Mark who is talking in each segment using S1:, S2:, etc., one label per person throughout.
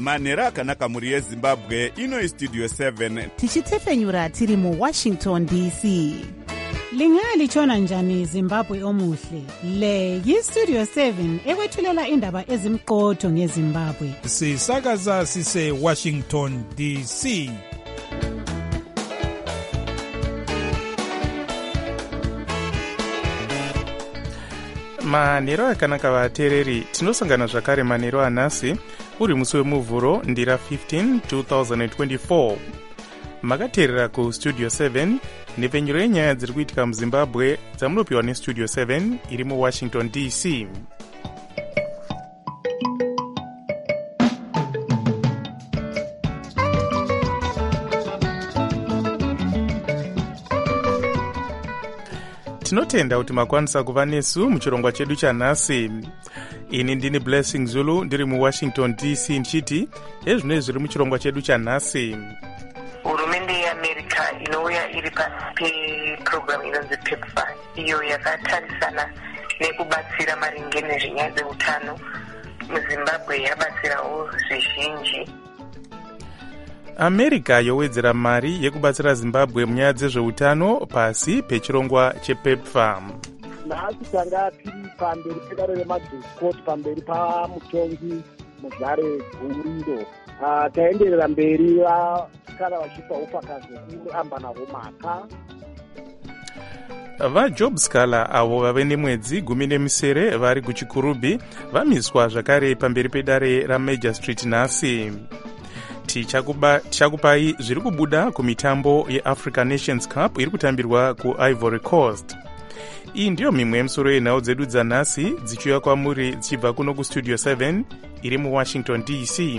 S1: manhero akanaka mhuri yezimbabwe. Ino Studio 7
S2: tichitefenyura tiri muWashington DC.
S3: Lingalitshona njani Zimbabwe omuhle? Le yiStudio 7 ekwethulela indaba ezimqotho ngeZimbabwe.
S4: Sisakaza sise Washington DC.
S5: Manhero akanaka vateereri, tinosangana zvakare manhero anhasi uri musi wemuvhuro ndira 15 2024. Makateerera kuStudio 7 nepfenyuro yenyaya dziri kuitika muZimbabwe dzamunopiwa neStudio 7 iri muWashington DC. Tinotenda kuti makwanisa kuva nesu muchirongwa chedu chanhasi. Ini ndini Blessing Zulu ndiri muWashington DC ndichiti ezvinoi zviri muchirongwa chedu chanhasi.
S6: Hurumende yeAmerica inouya iri pasi peprogramu inonzi PEPFAR, iyo yakatarisana nekubatsira maringe nezvenyaya dzeutano muZimbabwe. Yabatsirawo zvizhinji.
S5: America yowedzera mari yekubatsira Zimbabwe munyaya dzezveutano pasi pechirongwa chePEPFAR.
S7: Nhasi tanga tiri pamberi pedare remajiscoti, pamberi pamutongi Mugare Gurindo. Taenderera mberi vakara vachipa ufakazi hwekuambanavo mhaka.
S5: VaJob Scholar avo vave nemwedzi 17 vari kuchikurubhi vamiswa zvakare pamberi pedare raMajor Street nhasi. Tichakupai zviri kubuda kumitambo yeAfrican Nations Cup iri kutambirwa kuIvory Coast. Iyi ndiyo mimwe yemusoro yenhau dzedu dzanhasi dzichiuya kwamuri dzichibva kuno kuStudio 7 iri muWashington DC.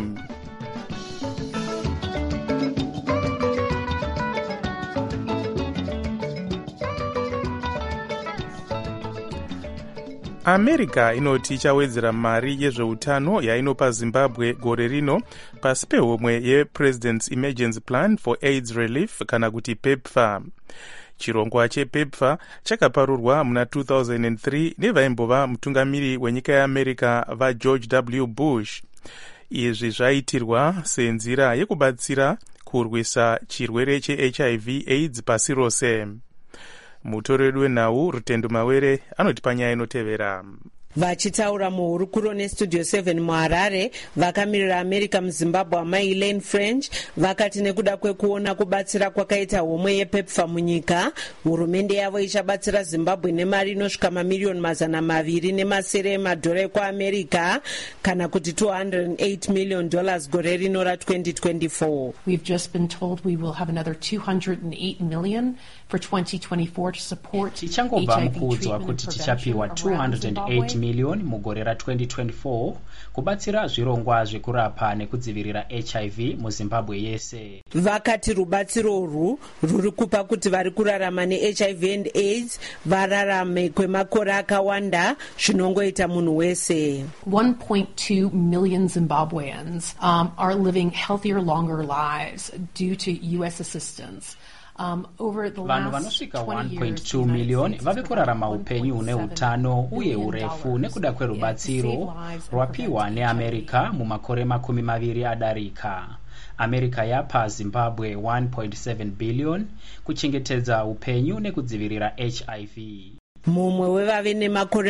S5: America inoti ichawedzera mari yezveutano yainopa Zimbabwe gore rino pasi pehomwe yePresident's Emergency Plan for AIDS Relief kana kuti PEPFAR. Chirongwa chePEPFAR chakaparurwa muna 2003 nevaimbova mutungamiri wenyika yeAmerica vaGeorge W. Bush. Izvi zvaitirwa senzira yekubatsira kurwisa chirwere cheHIV AIDS pasi rose. Mutori wedu wenhau Rutendo Mawere anotipa nyaya inotevera.
S2: Vachitaura muhurukuro neStudio 7 muHarare, vakamirira America muZimbabwe amai Elaine French vakati nekuda kwekuona kubatsira kwakaita homwe yePEPFAR munyika, hurumende yavo ichabatsira Zimbabwe nemari inosvika mamiliyoni 200 emadhora ekuAmerica kana kuti $208 million gore rino ra2024.
S8: We've just been told we will have another $208 million for 2024 to support
S9: tichangobva mukuudzwa kuti tichapiwa 208 million mugore ra2024 kubatsira zvirongwa zvekurapa nekudzivirira HIV muZimbabwe yese.
S2: Vakati rubatsiro urwu ruri kupa kuti vari kurarama neHIV and AIDS vararame kwemakore akawanda zvinongoita munhu wese.
S8: 1.2 million Zimbabweans are living healthier, longer lives due to US assistance.
S9: Vanhu vanosvika 1.2 million vave kurarama upenyu hune utano uye urefu nekuda kwerubatsiro rwapiwa neAmerica mumakore 20 adarika. America yapa Zimbabwe 1.7 billion kuchengetedza upenyu nekudzivirira HIV.
S2: Mumwe wevave nemakore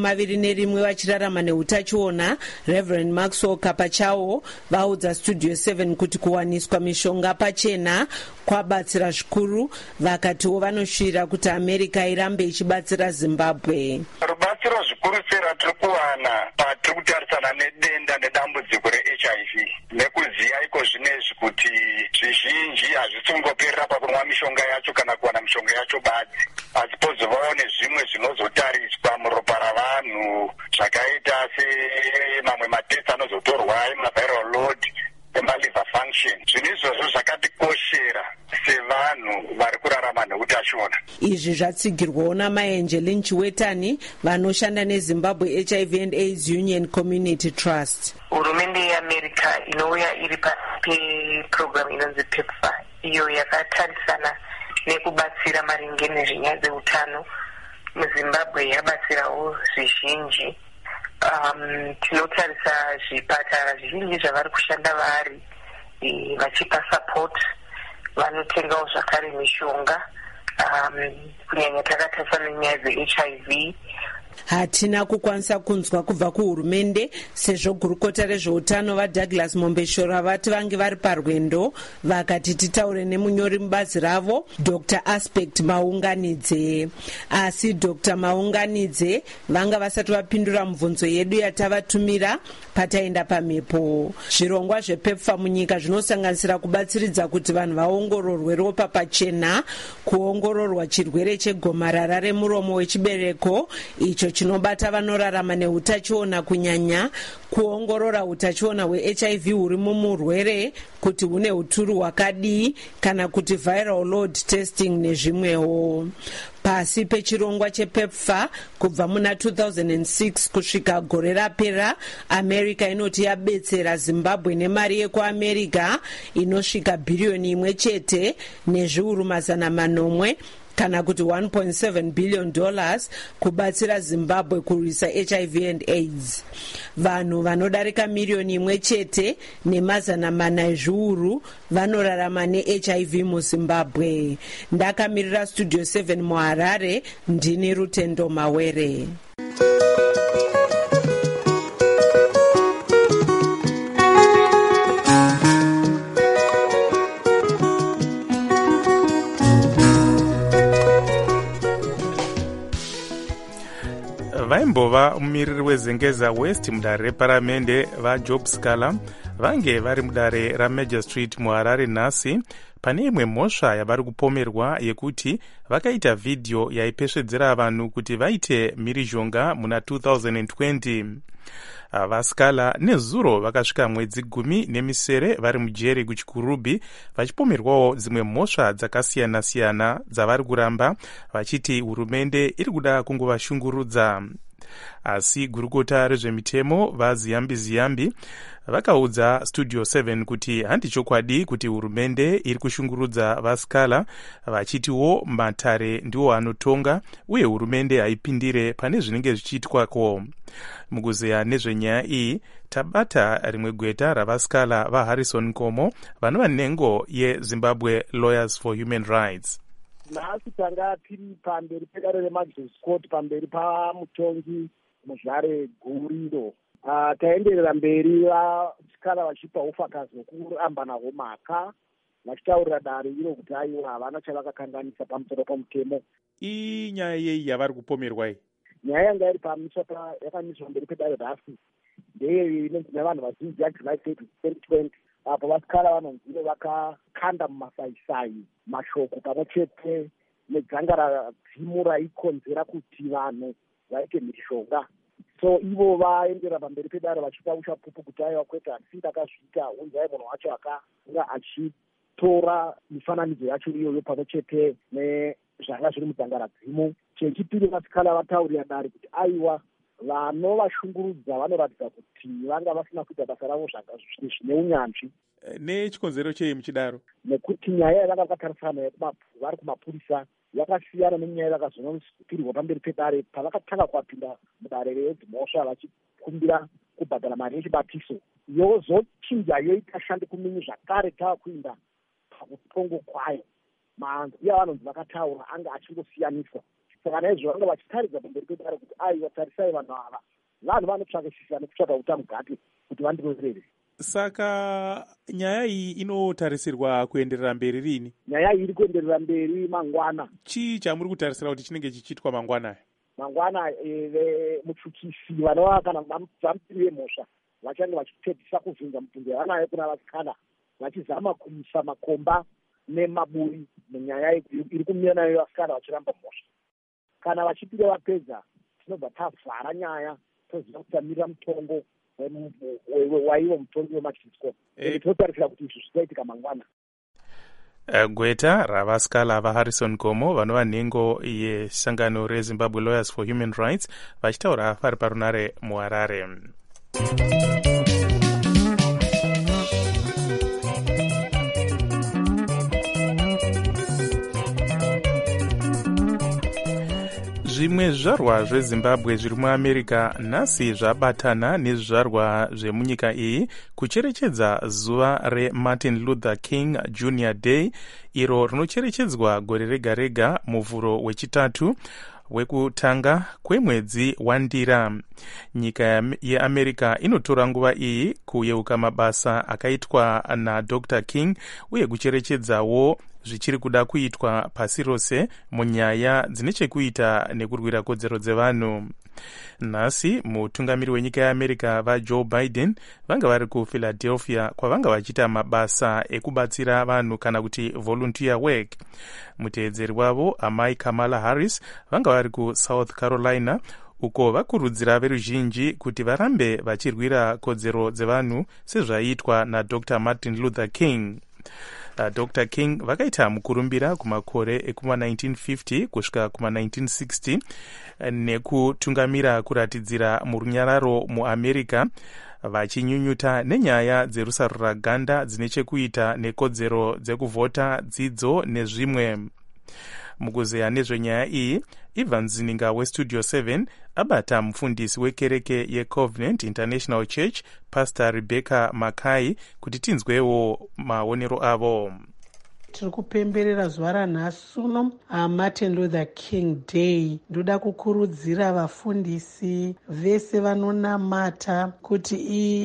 S2: 21 vachirarama neutachiona, Reverend Maxwell Kapachawo, vaudza Studio 7 kuti kuwaniswa mishonga pachena kwabatsira zvikuru, vakatiwo vanoshira kuti America irambe ichibatsira Zimbabwe.
S10: Rubatsiro zvikuru ratiri kuwana patiri kutarisana nedenda nedambudziko reHIV, nekuziya iko zvinezvi kuti zvizhinji hazvisingoperera pakunwa mishonga yacho kana kuwana mishonga yacho badzi, asi pozovawo nezvimwe zvinozotariswa muropa ravanhu zvakaita semamwe matesti anozotorwa emaviral load emaliver function. Zvinhu izvozvo zvakatikoshera sevanhu vari kurarama neutachiona.
S2: Izvi zvatsigirwawo naMai Angeline Chiwetani vanoshanda neZimbabwe HIV and AIDS Union Community Trust.
S6: Hurumende yeAmerica inouya iri pasi peprogramu inonzi PEPFAR, iyo yakatarisana nekubatsira maringe nezvenyaya dzeutano muZimbabwe. Yabatsirawo zvizhinji. tinotarisa zvipatara zvizhinji zvavari kushanda vari vachipa support, vanotengawo zvakare mishonga, kunyanya takatarisa nenyaya dze-HIV.
S2: Hatina kukwanisa kunzwa kubva kuhurumende sezvo gurukota rezveutano vaDouglas Mombeshora vati vange vari parwendo, vakati titaure nemunyori mubazi ravo Dr. Aspect Maunganidze. Asi Dr. Maunganidze vanga vasati vapindura mibvunzo yedu yatavatumira pataenda pamhepo. Zvirongwa zvepepfa munyika zvinosanganisira kubatsiridza kuti vanhu vaongororwe ropa pachena, kuongororwa chirwere chegomarara remuromo wechibereko icho chinobata vanorarama neutachiona, kunyanya kuongorora utachiona hweHIV huri mumurwere kuti hune huturu hwakadii, kana kuti viral load testing nezvimwewo. Pasi pechirongwa chepepfa kubva muna 2006 kusvika gore rapera, America inoti yabetsera Zimbabwe nemari yekuAmerica inosvika bhiriyoni 1 chete nezviuru 900 kana kuti $1.7 billion kubatsira Zimbabwe kurwisa HIV and AIDS. Vanhu vanodarika miliyoni 1 chete ne400 ezviuru vanorarama neHIV muZimbabwe. Ndakamirira Studio 7 muHarare, ndini Rutendo Mawere.
S5: vaimbova mumiriri wezengeza West mudare reparamende vaJob Scala vange vari mudare raMajor Street muHarare nhasi pane imwe mhosva yavari kupomerwa yekuti vakaita vhidhiyo yaipesvedzera vanhu kuti vaite mhirizhonga muna 2020. vaScala nezuro vakasvika mwedzi 18 vari mujeri kuchikurubhi vachipomerwawo dzimwe mhosva dzakasiyana-siyana dzavari kuramba vachiti hurumende iri kuda kungovashungurudza. Asi gurukota rezvemitemo vaZiyambi vakaudza Studio 7 kuti handi chokwadi kuti hurumende iri kushungurudza vaScala, vachitiwo matare ndiwo anotonga uye hurumende haipindire pane zvinenge zvichiitwako. Mukuzeya nezvenyaya iyi tabata rimwe gweta ravaScala vaHarrison Komo vanova nengo yeZimbabwe Lawyers for Human Rights.
S7: Nhasi tanga tiri pamberi pedare remajisi koti pamberi pamutongi muzvare gurindo. Taenderera mberi vaScala vachipa ufakazi hwekuramba nahwo mhaka vachitaurira dare iro kuti aiwa havana chavakakanganisa pamusoro pamutemo.
S5: Iyi nyaya yei yavari kupomerwa iyi?
S7: Nyaya yanga iri yakamiswa mberi pedare rasi ndeye inonzi nevanhu vazhinji yaJuly 2020 apo vaScala vanonzive vakakanda mumasaisai mashoko pamwe chete nedzangara dzimu raikonzera kuti vanhu vaite mhishonga. So ivo vaendera pamberi pedare vachipa uchapupu kuti aiwa kwete asi ndakazviita unzai munhu wacho akanga achitora mifananidzo yacho iyoyo pamwe chete nezvanga zviri mudzangara dzimu. Chechipiri vaScala vataurira dare kuti aiwa vanovashungurudza vanoratidza kuti vanga vasina kuita basa ravo zvine unyanzvi.
S5: Nechikonzero chei muchidaro?
S7: Nekuti nyaya yavanga vakatarisana vari kumapurisa yakasiyana nenyaya yavakazonopirirwa pamberi pedare pavakatanga kuwapinda mudare redzimhosva vachikumbira kubhadhara mari yechibatiso. Yozochinja yoita shandi kumini zvakare tavakuinda pakutongo kwayo. Manzwi avanonzi vakataura anga achingosiyaniswa. Saka naizvo vanga vachitaridza pamberi pedare kuti aiwa tarisai vanhu ava vanhu vanotsvakisisa nekutsvaka utamugati kuti vandirorere.
S5: Saka nyaya iyi inotarisirwa kuenderera mberi rini?
S7: Nyaya iyi iri kuenderera mberi mangwana.
S5: Chii chamuri kutarisira kuti chinenge chichiitwa mangwana?
S7: Mangwana mutsvukisi vanova kana vamupiri vemhosva vachange vachipedzisa kuvhinza mutundu yavanayo kuna vaScala vachizama kuisa makomba nemaburi munyaya iri kumira nayo vaScala vachiramba mhosva. Kana vachipira vapedza tinobva tavhara nyaya toziva kutamirira mutongo waivo mutongi wemajisi. Totarisira kuti izvi zvichaitika mangwana.
S5: Gweta ravaScala vaHarrison Komo vanova nhengo yesangano reZimbabwe Lawyers for Human Rights vachitaura vari parunare muHarare. zvimwe zvizvarwa zvezimbabwe zviri muamerica nhasi zvabatana nezvizvarwa zvemunyika iyi kucherechedza zuva remartin luther king jr day, iro rinocherechedzwa gore rega rega muvhuro wechitatu wekutanga kwemwedzi wandira. Nyika yeamerica inotora nguva iyi kuyeuka mabasa akaitwa nadr king uye kucherechedzawo zvichiri kuda kuitwa pasi rose munyaya dzine chekuita nekurwira kodzero dzevanhu. Nhasi mutungamiri wenyika yeamerica vajoe biden vanga vari kuphiladelphia kwavanga vachiita mabasa ekubatsira vanhu kana kuti volunteer work. Muteedzeri wavo amai Kamala Harris vanga vari kusouth carolina uko vakurudzira veruzhinji kuti varambe vachirwira kodzero dzevanhu sezvaiitwa nadr martin luther king. Dr king vakaita mukurumbira kumakore ekuma1950 kusvika kuma1960 nekutungamira kuratidzira murunyararo muamerica, vachinyunyuta nenyaya dzerusaruraganda dzine chekuita nekodzero dzekuvhota, dzidzo nezvimwe. Mukuzeya nezvenyaya iyi, Ivan Zininga westudio 7 abata mufundisi wekereke yeCovenant International Church Pastor Rebecca Mackay kuti tinzwewo maonero avo.
S11: Tiri kupemberera zuva ranhasi uno Martin Luther King Day. Ndoda kukurudzira vafundisi vese vanonamata kuti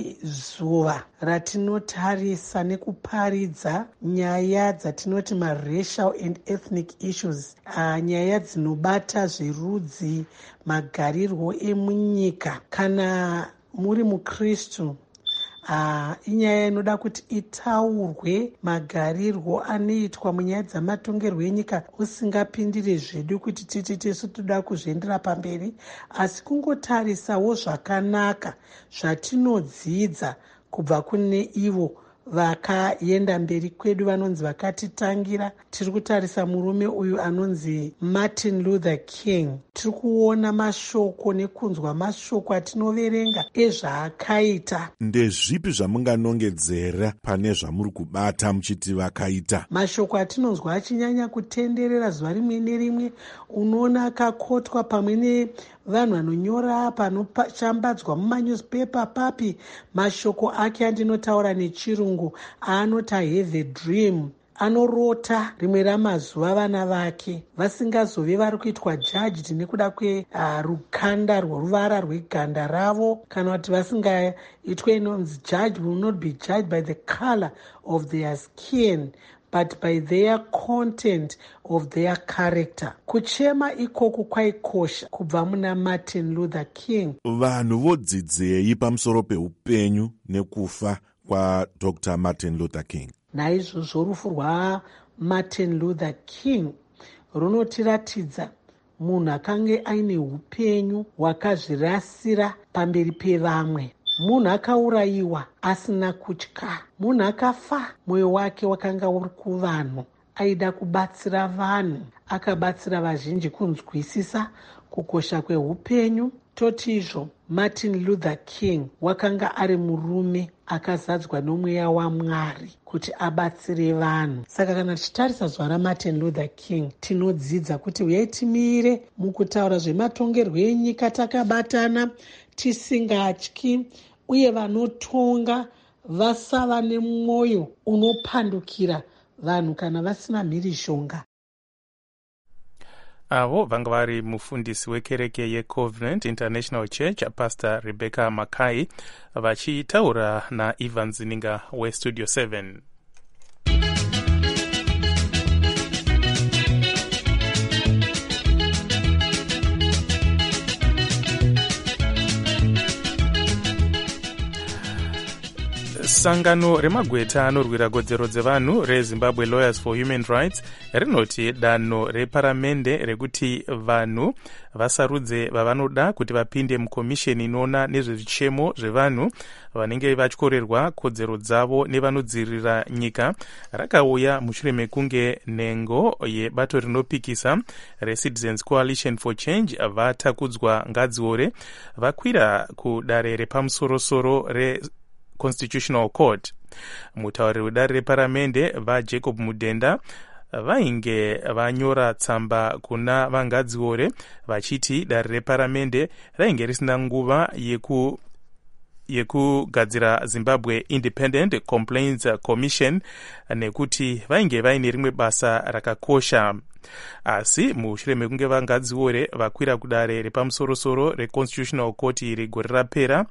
S11: izuva ratinotarisa nekuparidza nyaya dzatinoti racial and ethnic issues, nyaya dzinobata zverudzi, magarirwo emunyika. Kana muri mukristu, inyaya inoda kuti itaurwe magarirwo anoitwa munyaya dzamatongerwo enyika, usingapindire zvedu kuti titi tisu toda kuzviendera pamberi, asi kungotarisawo zvakanaka zvatinodzidza kubva kune ivo vakaenda mberi kwedu vanonzi vakatitangira. Tiri kutarisa murume uyu anonzi Martin Luther King. Tiri kuona mashoko nekunzwa mashoko atinoverenga ezvaakaita.
S12: Ndezvipi zvamunganongedzera pane zvamuri kubata muchiti vakaita?
S11: Mashoko atinonzwa achinyanya kutenderera zuva rimwe nerimwe, unoona akakotwa pamwe nevanhu vanonyora panoshambadzwa mumanewspaper papi. Mashoko ake andinotaura nechirungu anoti have a dream. Anorota rimwe ramazuva vana vake vasingazove vari kuitwa judged nekuda kwerukanda rworuvara rweganda ravo, kana kuti vasingaitwe inonzi judge will not be judged by the color of their skin but by their content of their character. Kuchema ikoku kwaikosha kubva muna Martin Luther King.
S12: Vanhu vodzidzei pamusoro peupenyu nekufa kwaDr Martin Luther King?
S11: Naizvozvo rufu rwaMartin Luther King runotiratidza munhu akanga aine upenyu hwakazvirasira pamberi pevamwe. Munhu akaurayiwa asina kutya. Munhu akafa mwoyo wake wakanga uri kuvanhu. Aida kubatsira vanhu, akabatsira vazhinji kunzwisisa kukosha kweupenyu. Totizvo Martin Luther King wakanga ari murume akazadzwa nomweya waMwari kuti abatsire vanhu. Saka kana tichitarisa zuva raMartin Luther King, tinodzidza kuti uyai timire mukutaura zvematongerwo enyika takabatana tisingatyi, uye vanotonga vasava nemwoyo unopandukira vanhu kana vasina mhirishonga.
S5: Avo vanga vari mufundisi wekereke yeCovenant International Church Pastor Rebecca Mackay vachitaura naIvan Zininga westudio 7. Sangano remagweta anorwira kodzero dzevanhu reZimbabwe Lawyers for Human Rights rinoti danho reparamende rekuti vanhu vasarudze vavanoda kuti vapinde mukomisheni inoona nezvezvichemo zvevanhu vanenge vachikorerwa kodzero dzavo nevanodzivirira nyika rakauya mushure mekunge nhengo yebato rinopikisa reCitizens Coalition for Change vatakudzwa ngadziore vakwira kudare repamusorosoro Constitutional Court. Mutauriri wedare reparamende vaJacob Mudenda vainge vanyora tsamba kuna vangadziore vachiti dare reparamende rainge risina nguva yekugadzira Zimbabwe Independent Complaints Commission nekuti vainge vaine rimwe basa rakakosha. Asi mushure mekunge vangadziore vakwira kudare repamusorosoro reConstitutional Court regore rapera,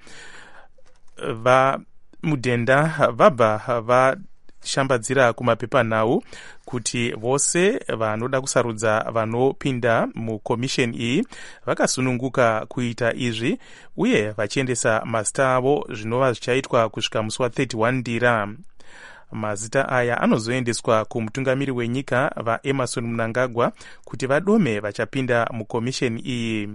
S5: mudhenda vabva vashambadzira kumapepanhau kuti vose vanoda kusarudza vanopinda mukomisheni iyi vakasununguka kuita izvi uye vachiendesa mazita avo zvinova zvichaitwa kusvika musi wa31 Ndira. Mazita aya anozoendeswa kumutungamiri wenyika vaEmerson Mnangagwa kuti vadome vachapinda mukomisheni iyi.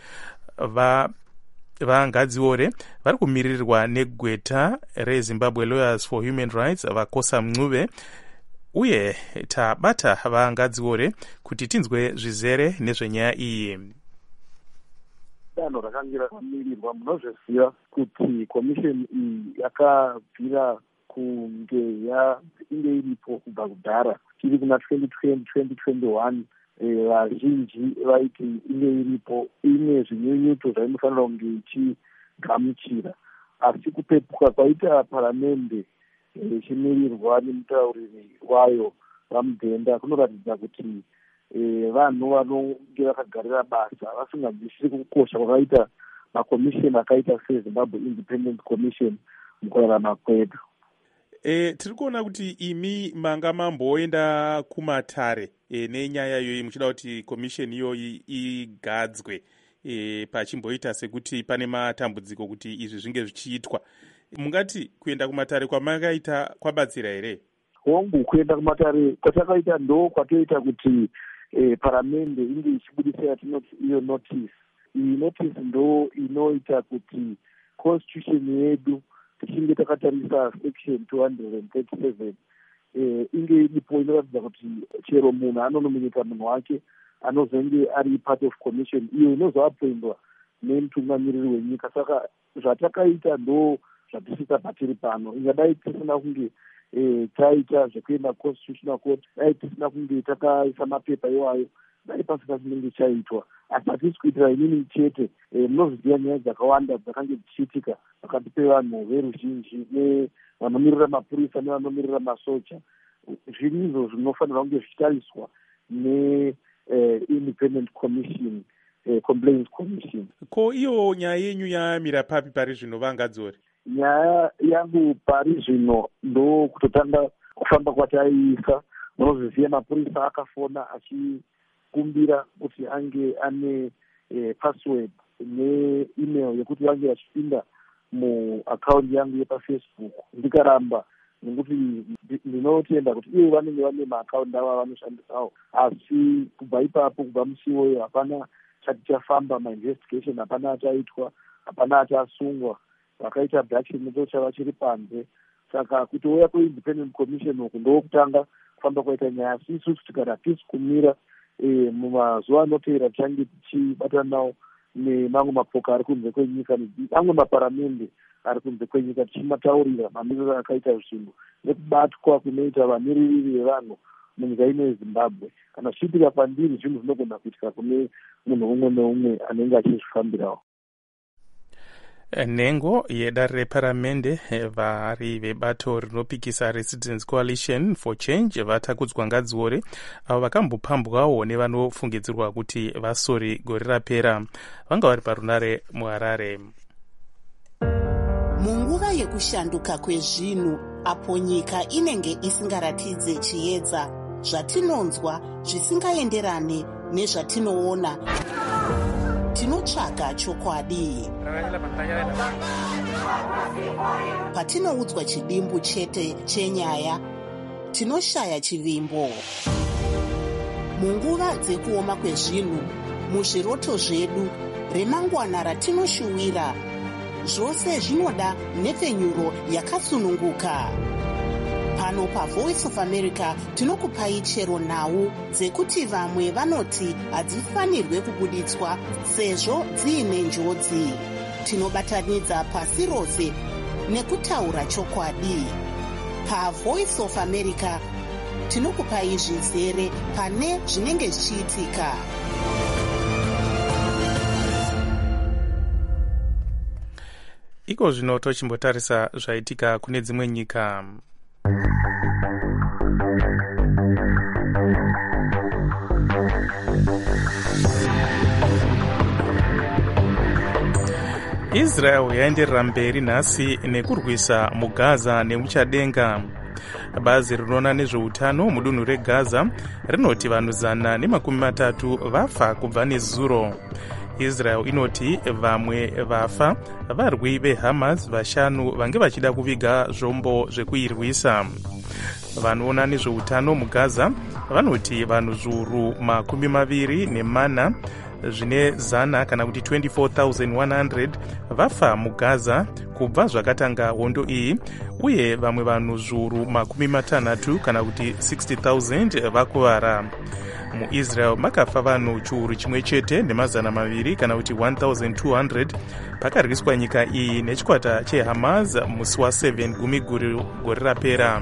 S5: Vangadziore vari kumiririrwa negweta reZimbabwe Lawyers for Human Rights vakosa Mncube, uye tabata vangadziore kuti tinzwe zvizere nezvenyaya iyi.
S7: Danho rakangira kwamirirwa, munozviziva kuti komisheni iyi yakabvira kunge inge iripo kubva kudhara tiri kuna 2020-2021. Vazhinji vaiti inge iripo ine zvinyunyuto zvainofanira kunge ichigamuchira, asi kupepuka kwaita paramende ichimirirwa nemutauriri wayo vamudhenda kunoratidza kuti vanhu vanonge vakagarira basa vasinganzwisisi kukosha kwakaita makomisheni akaita seZimbabwe Independent Commission mukurarama kwedu.
S4: Tiri kuona kuti imi manga mamboenda kumatare nenyaya iyoyi muchida kuti komisheni iyoyi igadzwe, pachimboita sekuti pane matambudziko kuti izvi zvinge zvichiitwa. Mungati kuenda kumatare kwamakaita kwabatsira here?
S7: Hongu, kuenda kumatare kwatakaita ndo kwatoita kuti paramende inge ichibudisa yatinoti iyo notice. Iyi notice ndo inoita kuti constitution yedu tichinge takatarisa section 237 inge iripo inoratidza kuti chero munhu anonominyika munhu wake anozenge ari part of commission iyo inozoapendwa nemutungamiriri wenyika. Saka zvatakaita ndo zvatisita patiri pano. Ingadai tisina kunge taita zvekuenda Constitutional Court, dai tisina kunge takaisa mapepa iwayo, dai pasina chinenge chaitwa. Asi hatisi kuitira inini chete, munozviziva nyaya dzakawanda dzakange dzichiitika pakati pevanhu veruzhinji nevanomirira mapurisa nevanomirira masoja. Zvirizvo zvinofanirwa kunge zvichitariswa neIndependent Commission, Complaints Commission.
S4: Ko iyo nyaya yenyu yamira papi pari zvino vangadziore?
S7: Nyaya yangu pari zvino ndo kutotanga kufamba kwataiisa. Munozviziva mapurisa akafona achikumbira kuti ange ane password neemail yekuti vange vachipinda muaccount yangu yepafacebook. Ndikaramba nekuti ndinotenda kuti ivo vanenge vane maaccount avo avanoshandisawo, asi kubva ipapo, kubva musi iwoyo hapana chati chafamba, mainvestigation hapana achaitwa, hapana achasungwa. Vakaita Dutch ndo chava chiri panze. Saka kutouya kweIndependent Commission uku ndokutanga kufamba kwaita nyaya, asi isusu tikati hatisi kumira. Mumazuva anoteera tichange tichibatana nawo nemamwe mapoka ari kunze kwenyika, amwe maparamende ari kunze kwenyika, tichimataurira mamiriro akaita zvinhu nekubatwa kunoita vamiriri vevanhu munyika ino yeZimbabwe. Kana zvichiitika pandiri, zvinhu zvinogona kuitika kune munhu umwe neumwe anenge achizvifambirawo.
S5: Nhengo yedare reparamende vari vebato rinopikisa Residents Coalition for Change vatakudzwa ngadziore avo vakambopambwawo nevanofungidzirwa kuti vasori gore rapera. Vanga vari parunare muHarare.
S13: Munguva yekushanduka kwezvinhu, apo nyika inenge isingaratidze chiedza, zvatinonzwa zvisingaenderane nezvatinoona, tinotsvaga chokwadi. Patinoudzwa chidimbu chete chenyaya, tinoshaya chivimbo. Munguva dzekuoma kwezvinhu, muzviroto zvedu, remangwana ratinoshuwira, zvose zvinoda nhepfenyuro yakasununguka. Pano paVoice of America tinokupai chero nhau dzekuti vamwe vanoti hadzifanirwe kubuditswa sezvo dziine njodzi. Tinobatanidza pasi rose nekutaura chokwadi. PaVoice of America tinokupai zvizere pane zvinenge zvichiitika.
S5: Iko zvino tochimbotarisa zvaitika kune dzimwe nyika. Israel yaenderera mberi nhasi nekurwisa mugaza nemuchadenga. Bazi rinoona nezveutano mudunhu regaza rinoti vanhu 130 vafa kubva nezuro. Israel inoti vamwe vafa varwi veHamas 5 vange vachida kuviga zvombo zvekuirwisa. Vanoona nezveutano mugaza vanoti vanhu zviuru 24 zvine zana kana kuti 24,100 vafa mugaza kubva zvakatanga hondo iyi, uye vamwe vanhu zviuru 60 kana kuti 60,000 vakuvara. MuIsrael makafa vanhu chiuru chimwe chete nemazana 2 kana kuti 1,200 pakarwiswa nyika iyi nechikwata cheHamas musi wa7 gumi gore rapera.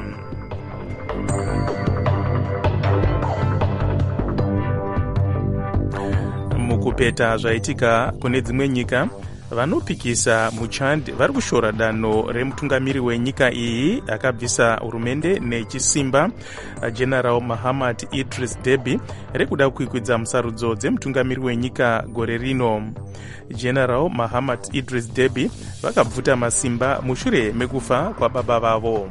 S5: Mukupeta zvaitika kune dzimwe nyika, vanopikisa muChad vari kushora danho remutungamiri wenyika iyi akabvisa hurumende nechisimba General Mahamat Idris Deby rekuda kuikwidza musarudzo dzemutungamiri wenyika gore rino. General Mahamat Idris Deby vakabvuta masimba mushure mekufa kwababa vavo.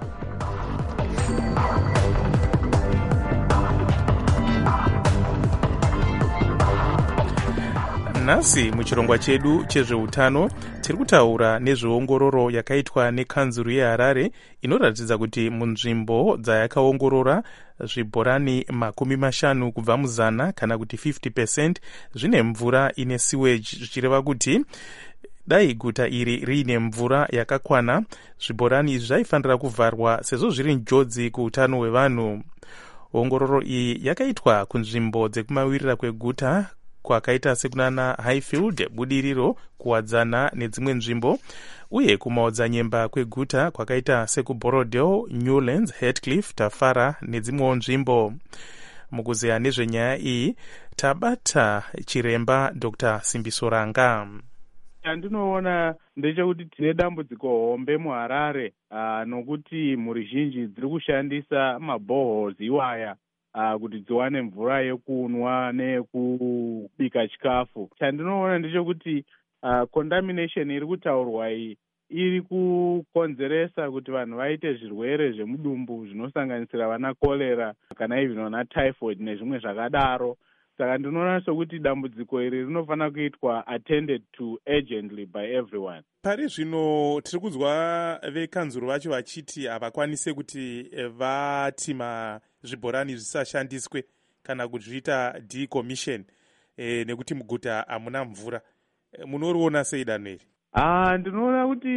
S5: Nhasi muchirongwa chedu chezveutano tiri kutaura nezveongororo yakaitwa nekanzuru yeHarare inoratidza kuti munzvimbo dzayakaongorora zvibhorani 50 kubva muzana kana kuti 50% zvine mvura ine sewage, zvichireva kuti dai guta iri riine mvura yakakwana, zvibhorani izvi zvaifanira kuvharwa sezvo zviri njodzi kuutano hwevanhu. Ongororo iyi yakaitwa kunzvimbo dzekumawirira kweguta kwakaita sekunana Highfield, Budiriro, Kuwadzana nedzimwe nzvimbo, uye kumaodzanyemba kweguta kwakaita sekuBorodale, Newlands, Heathcliff, Tafara nedzimwewo nzvimbo. Mukuzeya nezvenyaya iyi tabata chiremba Dr. Simbiso Ranga.
S14: Chandinoona ndechekuti tine dambudziko hombe muHarare, nokuti mhuri zhinji dziri kushandisa maboreholes iwaya kuti dziwane mvura yekunwa neyekubika chikafu. Chandinoona ndechekuti contamination iri kutaurwa iyi iri kukonzeresa kuti vanhu vaite zvirwere zvemudumbu zvinosanganisira vana cholera kana even vana typhoid nezvimwe zvakadaro. Saka ndinoona sokuti dambudziko iri rinofanira kuitwa attended to urgently by everyone.
S4: Pari zvino tiri kunzwa vekanzuru vacho vachiti havakwanise kuti vatima zvibhorani zvisashandiswe kana kuzviita decommission nekuti muguta hamuna mvura. Munoriona sei danho iri?
S14: Ndinoona kuti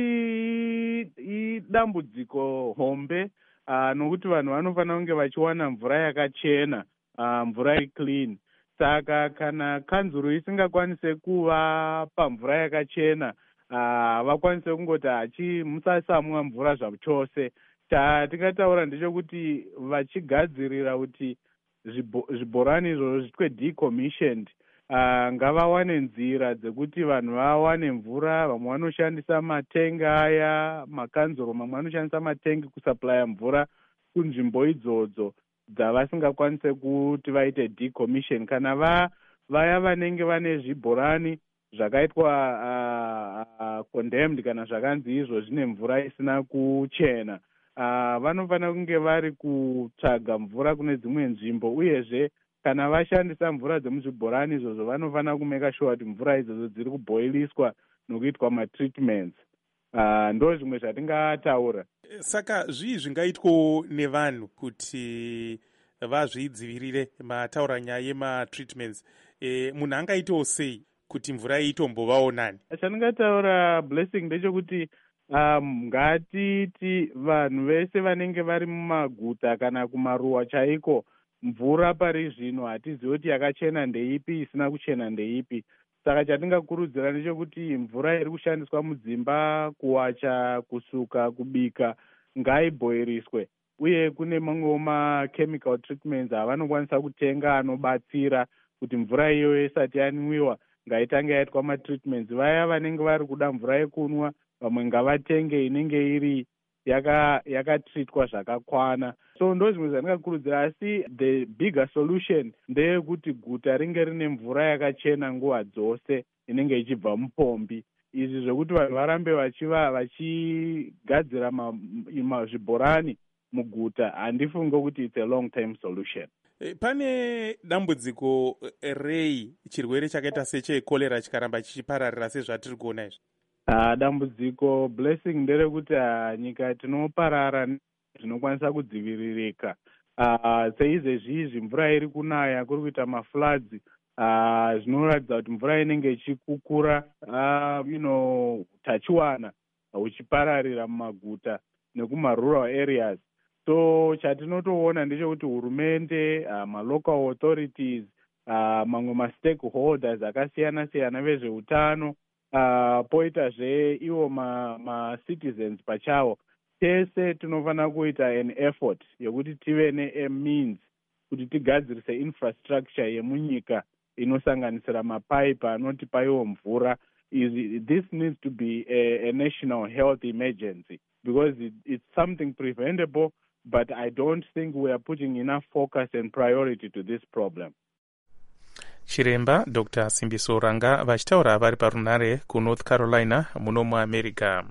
S14: idambudziko hombe, nokuti vanhu vanofanira kunge vachiwana mvura yakachena, mvura iclean. Saka kana kanzuru isingakwanise kuvapa mvura yakachena, vakwanise kungoti musasamwa mvura zvachose. Chatingataura ndechekuti vachigadzirira kuti zvibhorani izvozvo zvitwe decommissioned, ngavawane nzira dzekuti vanhu vawane mvura. Vamwe vanoshandisa matengi aya, makanzuro mamwe anoshandisa matengi kusuplya mvura kunzvimbo idzodzo dzavasingakwanise kuti vaite decommission. Kana vaya vanenge vane zvibhorani zvakaitwa condemned kana zvakanzi izvo zvine mvura isina kuchena, vanofanira kunge vari kutsvaga mvura kune dzimwe nzvimbo, uyezve kana vashandisa mvura dzemuzvibhorani izvozvo vanofanira kumeka sure kuti mvura idzodzo dziri kuboiliswa nokuitwa matreatments. Ndo zvimwe zvatingataura.
S4: Saka zvii zvingaitwo nevanhu kuti vazvidzivirire? Mataura nyaya yematreatments, munhu angaitawo sei kuti mvura itombovawo nani?
S14: Chandingataura Blessing ndechekuti ngatiti vanhu vese vanenge vari mumaguta kana kumaruwa chaiko, mvura pari zvino hatizivi kuti yakachena ndeipi, isina kuchena ndeipi. Saka chatingakurudzira ndechekuti mvura iri kushandiswa mudzimba, kuwacha, kusuka, kubika ngaiboiriswe. uye kune mamwewo machemical treatments avanokwanisa kutenga anobatsira kuti mvura iyoyo isati yanwiwa ngaitange yaitwa matreatments. Vaya vanenge vari kuda mvura yekunwa vamwe ngavatenge inenge iri yakatreatwa zvakakwana. So ndo zvimwe zvandingakurudzira, asi the bigger solution ndeyekuti guta ringe rine mvura yakachena nguva dzose inenge ichibva mupombi. Izvi zvekuti vanhu varambe vachigadzira zvibhorani muguta handifunge kuti it's a long time solution.
S4: Pane dambudziko rei chirwere chakaita sechekorera chikaramba chichipararira sezvatiri kuona izvi?
S14: Dambudziko blessing nderekuti nyika tinoparara zvinokwanisa kudziviririka. Seizvezvizvi mvura iri kunaya, kuri kuita mafloods, zvinoratidza kuti mvura inenge ichikukura, utachiwana huchipararira mumaguta nekumarural areas. So chatinotoona ndechekuti hurumende, malocal authorities, mamwe mastakeholders akasiyana-siyana vezveutano, poitazve ivo macitizens pachavo, tese tinofanira kuita an effort yekuti tive ne-means kuti tigadzirise infrastructure yemunyika inosanganisira mapaipi anotipa iwo mvura. This needs to be a national health emergency because it's something preventable, but I don't think we are putting enough focus and priority to this problem.
S5: Chiremba Dr. Simbiso Ranga vachitaura vari parunare kuNorth Carolina muno muAmerica.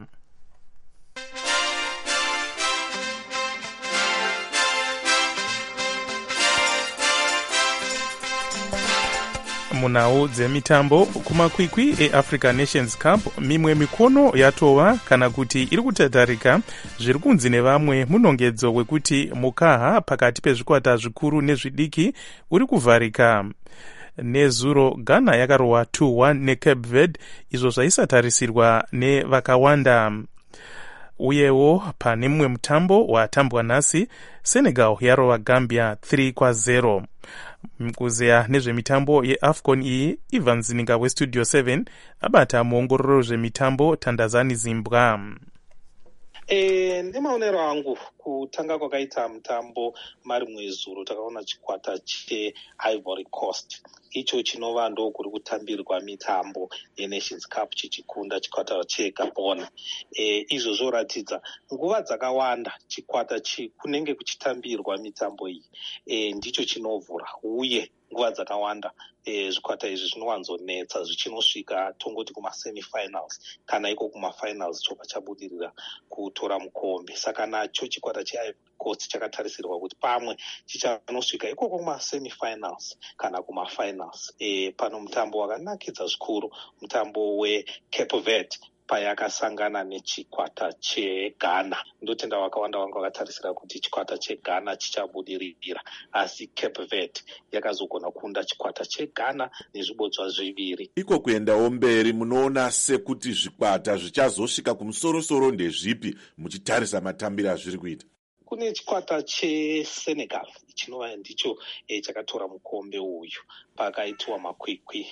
S5: Munhau dzemitambo kumakwikwi eAfrica Nations Cup, mimwe mikono yatova kana kuti iri kutatarika zviri kunzi nevamwe munongedzo wekuti mukaha pakati pezvikwata zvikuru nezvidiki uri kuvharika. Nezuro Ghana yakarohwa 2-1 neCape Verde, izvo zvaisatarisirwa nevakawanda. Uyewo pane mumwe mutambo watambwa nhasi, Senegal yarova Gambia 3-0. Mkuzeya nezvemitambo yeAFCON iyi, Ivan Zininga weStudio 7 abata muongororo zvemitambo Tandazani Zimbabwe.
S15: Nemaonero angu kutanga kwakaita mutambo mari mwezuro takaona chikwata cheIvory Coast, icho chinova ndo kuri kutambirwa mitambo yeNations Cup chichikunda chikwata cheGabon. Izvo zvoratidza nguva dzakawanda chikwata kunenge kuchitambirwa mitambo iyi ndicho chinovhura, uye nguva dzakawanda zvikwata izvi zvinowanzonetsa zvichinosvika tongoti kumasemifinals kana iko kumafinals chobva chabudirira kutora mukombe. Saka nacho chikwata cheIvory Coast chakatarisirwa kuti pamwe chichanosvika ikoko kumasemifinals kana kumafinals. Pano mutambo wakanakidza zvikuru, mutambo weCape Verde payakasangana nechikwata cheGhana. Ndotenda wakawanda wanga wakatarisira kuti chikwata cheGhana chichabudirira, asi Cape Verde yakazogona kunda chikwata cheGhana nezvibodzwa zviviri.
S12: Iko kuendawo mberi, munoona sekuti zvikwata zvichazosvika kumusoro-soro ndezvipi muchitarisa matambiro azviri kuita?
S15: Kune chikwata cheSenegal chinova ndicho chakatora mukombe uyu pakaitwa makwikwi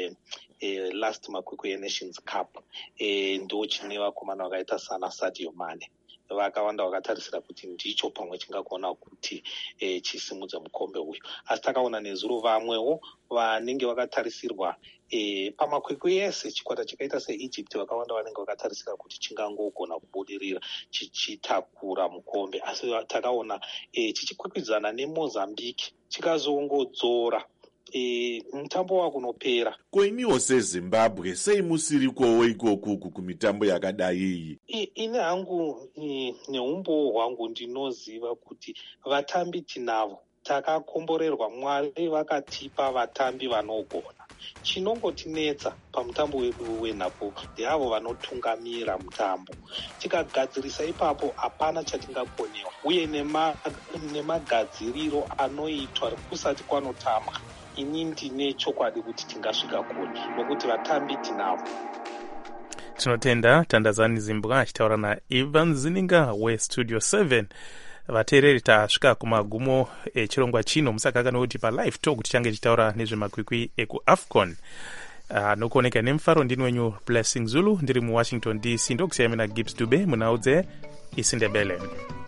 S15: last makwikwi eNations Cup. Ndo chine vakomana vakaita sana Sadio Mane. Vakawanda vakatarisira kuti ndicho pamwe chingagona kuti chisimudze mukombe uyu, asi takaona nezuro vamwewo vanenge vakatarisirwa pamakwikwi ese chikwata chakaita seEgypt, vakawanda vanenge vakatarisira kuti chingangogona kubudirira chichitakura mukombe, asi takaona chichikwikwidzana neMozambique chikazongodzora mutambo wakunopera.
S12: Koimiwo seZimbabwe sei musirikowo ikoku kumitambo yakadai iyi?
S15: Ine hangu neumbo hwangu ndinoziva kuti vatambi tinavo, takakomborerwa, Mwari vakatipa vatambi vanogona. Chinongotinetsa pamutambo wedu wenhapo ndeavo vanotungamira mutambo. Tikagadzirisa ipapo hapana chatingakonewa, uye nemagadziriro anoitwa kusati kwanotambwa, ini ndine chokwadi kuti tingasvika kure nokuti vatambi tinavo.
S5: Tinotenda Tandazani Zimbabwe achitaura naIvan Zininga weStudio 7. Vateereri tasvika kumagumo echirongwa chino. Musakakane kuti palive talk tichange tichitaura nezvemakwikwi ekuAFCON. Nokuoneka nemufaro ndini wenyu Blessing Zulu, ndiri muWashington DC. Ndokusiyamena Gibbs Dube munhau dzeIsindebele.